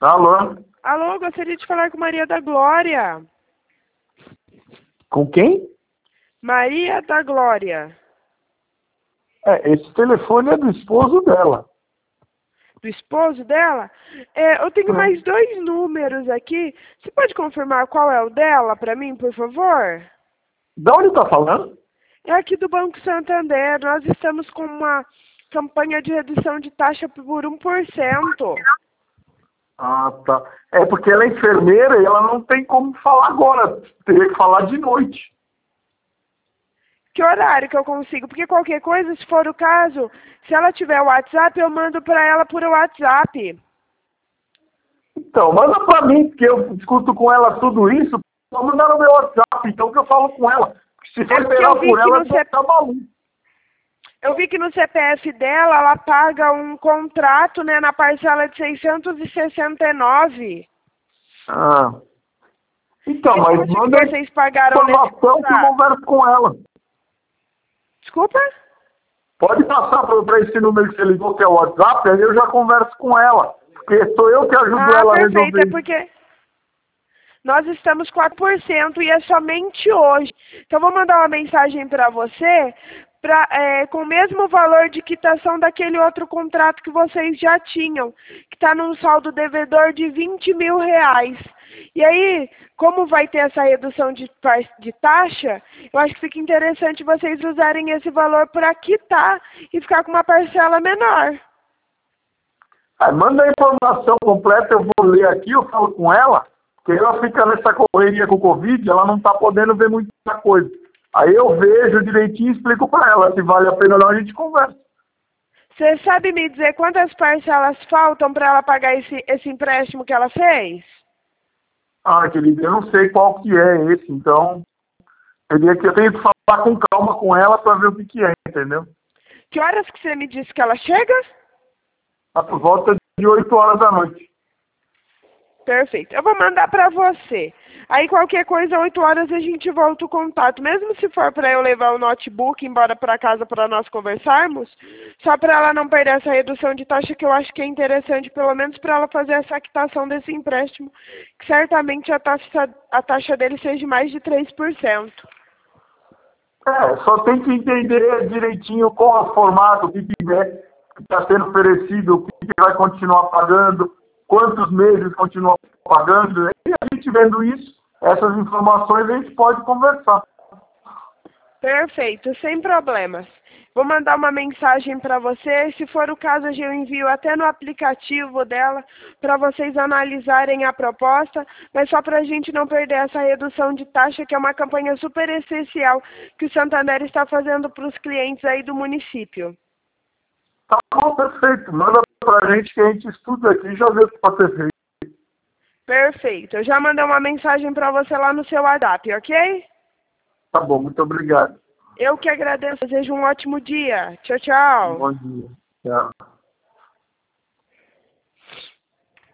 Alô? Alô, gostaria de falar com Maria da Glória. Com quem? Maria da Glória. Esse telefone é do esposo dela. Do esposo dela? Eu tenho mais 2 números aqui. Você pode confirmar qual é o dela para mim, por favor? Da onde tá falando? É aqui do Banco Santander. Nós estamos com uma campanha de redução de taxa por 1%. Ah, tá. É porque ela é enfermeira e ela não tem como falar agora. Teria que falar de noite. Que horário que eu consigo? Porque qualquer coisa, se for o caso, se ela tiver o WhatsApp, eu mando para ela por WhatsApp. Então, manda pra mim, porque eu discuto com ela tudo isso. Vou mandar no meu WhatsApp, então que eu falo com ela. Se for porque esperar eu vi por que ela, no eu tá maluco. Eu vi que no CPF dela, ela paga um contrato, né, na parcela de 669. Ah. Então, E mas quanto que manda a vocês pagaram nesse informação que eu contrato? converso com ela. Desculpa? Pode passar para esse número que você ligou, que é o WhatsApp, aí eu já converso com ela. Porque sou eu que ajudo ela a Perfeito. resolver É isso. porque nós estamos 4% e é somente hoje. Então, eu vou mandar uma mensagem para você com o mesmo valor de quitação daquele outro contrato que vocês já tinham, que está num saldo devedor de R$ 20.000. E aí, como vai ter essa redução de taxa, eu acho que fica interessante vocês usarem esse valor para quitar e ficar com uma parcela menor. Manda a informação completa, eu vou ler aqui, eu falo com ela, porque ela fica nessa correria com o Covid, ela não está podendo ver muita coisa. Aí eu vejo direitinho e explico para ela se vale a pena ou não, a gente conversa. Você sabe me dizer quantas parcelas faltam para ela pagar esse empréstimo que ela fez? Ah, querida, eu não sei qual que é esse, então eu tenho que falar com calma com ela para ver o que é, entendeu? Que horas que você me disse que ela chega? Tá por volta de 8 horas da noite. Perfeito. Eu vou mandar para você. Aí qualquer coisa, 8 horas a gente volta o contato. Mesmo se for para eu levar o notebook embora para casa para nós conversarmos, só para ela não perder essa redução de taxa que eu acho que é interessante, pelo menos para ela fazer essa quitação desse empréstimo, que certamente a taxa dele seja mais de 3%. Só tem que entender direitinho qual é o formato, o que está sendo oferecido, o que vai continuar pagando, quantos meses continua pagando. E a gente vendo isso, essas informações, a gente pode conversar. Perfeito, sem problemas. Vou mandar uma mensagem para você. Se for o caso, eu envio até no aplicativo dela para vocês analisarem a proposta, mas só para a gente não perder essa redução de taxa, que é uma campanha super essencial que o Santander está fazendo para os clientes aí do município. Tá bom, perfeito. Manda para a gente que a gente estuda aqui e já vê o que pode ser feito. Perfeito. Eu já mandei uma mensagem para você lá no seu WhatsApp, ok? Tá bom, muito obrigado. Eu que agradeço. Desejo um ótimo dia. Tchau, tchau. Bom dia. Tchau.